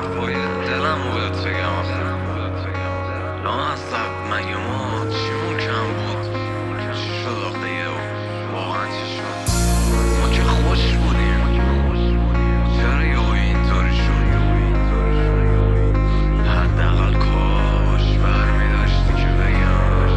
حرفای دلم رو بهت بگم آخه لامصب مگه ما چیمون کم بود؟ چی شد آخه واقعا چی شد؟ ما که خوش بودیم چرا یهو اینطوری شد؟ حداقل کاش برمی‌داشتی که بگم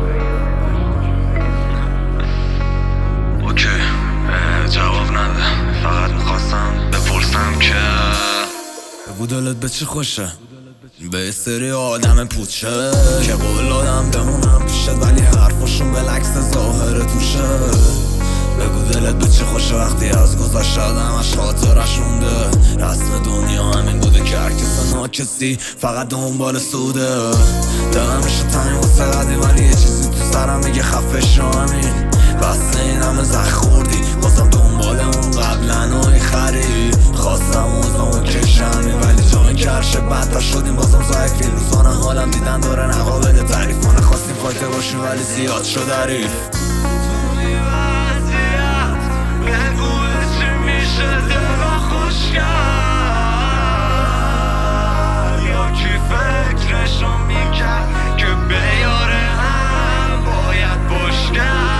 اوکی جواب نده، فقط میخواستم بپرسم که بگو دلت به چی خوشه؟ به سری آدم پوچه که قول دادم بمونم پیشت ولی حرفاشون بالعکس ظاهر توشه. بگو دلت به چی خوشه وقتی از گذشته آدمش خاطرش مونده. رسم دنیا همین بوده که هر کس ناکسی فقط دنبال سوده. دلم میشه تنی واسه قدیم ولی یه چیزی تو سرم میگه خفه شو همین. بسته این همه زخ خوردی بازم دنبال اون قبلا و خری. خواستم اوزامو کشمی ولی جای کرشه بدتر شدیم بازم ضعیفی. روزانه حالم دیدن داره نقابل تعریف. ما نخواستیم فایته باشیم ولی زیاد شد حریف. بگو چی میشه دلو خوش کرد یا کی فکرشو میکرد که به یار هم باید باش کرد.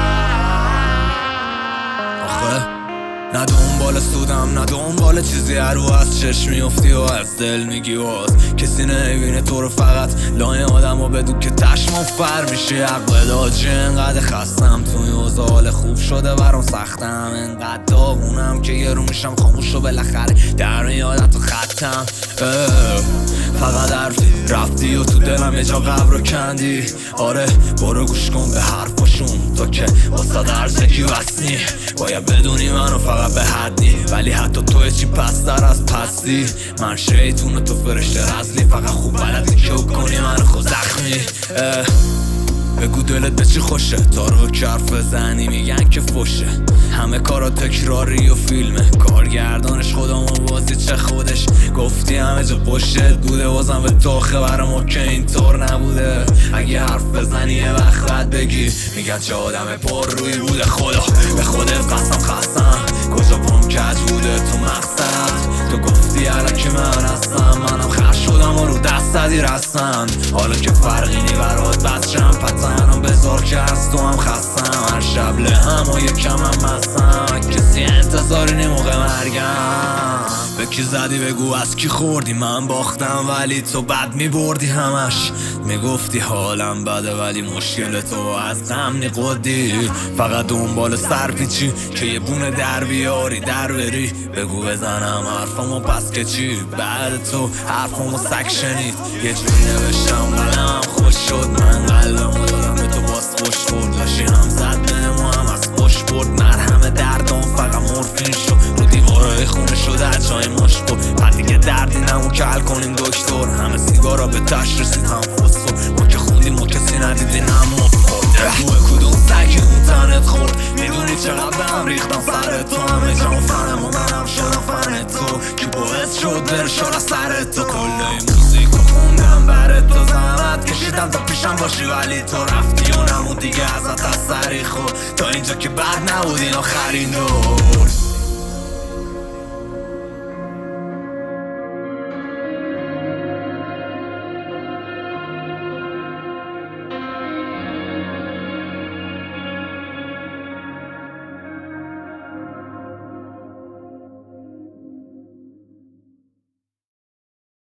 آخه نه دنبال سودم نه دنبال چیزی هرو از چشم میافتی و از دل میگی باز کسی نمیبینه تو رو فقط لای آدم و بدون که تشمون فر میشی. عقل داجی انقدر خستم توی اوضاع حال خوب شده برام سختم. انقدر داغونم که یه رو میشم خاموش و بالاخره در میادم تو خطم. فقط حرفی رفتی و تو دلم یه جا قبر رو کندی. آره برو گوش کن به حرفاشون تو که واسه درزکی وصنی. باید بدونی منو فقط به حدی ولی حتی توی چی پستر از پستی. من شیطون و تو فرشته رزلی فقط خوب بلدی که کنی منو خود زخمی. بگو دلت به چی خوشه تا رو که حرف بزنی میگن که فشه. همه کارا تکراری و فیلمه کارگردانش خودم و بازی چه خودش. گفتی همه جا پشتت بوده بازم به تاخه برا ما که اینطور نبوده. اگه حرف بزنی یه وقت بعد بگی میگن چه آدم پر روی بوده. خدا به خودت قسم خستم کجا پام کج بوده تو مقصد. تو گفتی الکی من هستم منم خر شدم و رو دست زدی رستن. حالا که فرقی نی برات بچم پتنم بذار که از تو هم خستم. هر شب لهم و یکم هم مستم کسی انتظاری نی موقع مرگم. به کی زدی بگو از کی خوردی من باختم ولی تو بد میبردی همش. میگفتی حالم بده ولی مشکل تو از غم نقدی. فقط دنبال سرپیچی که یه بونه در بیاری در بری. بگو بزنم حرفمو پس که چی بعد تو حرفمو سگ شنید. یه جوری نوشتم قلمم خوش شد من قلبمو دادم به تو باز خوش برد. لاشینم زد بهم و هم از خوش برد. مرهم دردم فقط مورفین شد رو دیوارای خونه شده از جای مش برد. بعد دیگه دردی نمون که حل کنیم دکتر. همه سیگارا به تش رسید هم فسفر. ما که خوندیم و کسی ندیدی نمون خورده. کدوم سگی اون تنت خورد میدونی چقدر به هم ریختم سر تو. همه جام فنم و منم شدم فن تو که باعث شد برشار از سر تو. کله موزیکو خوندم برای تو زحمت کشیدم تا پیشم باشی ولی تو رفتی و نمون دیگه ازت از سری خود. تا اینجا که بد نبود این آخرین دور.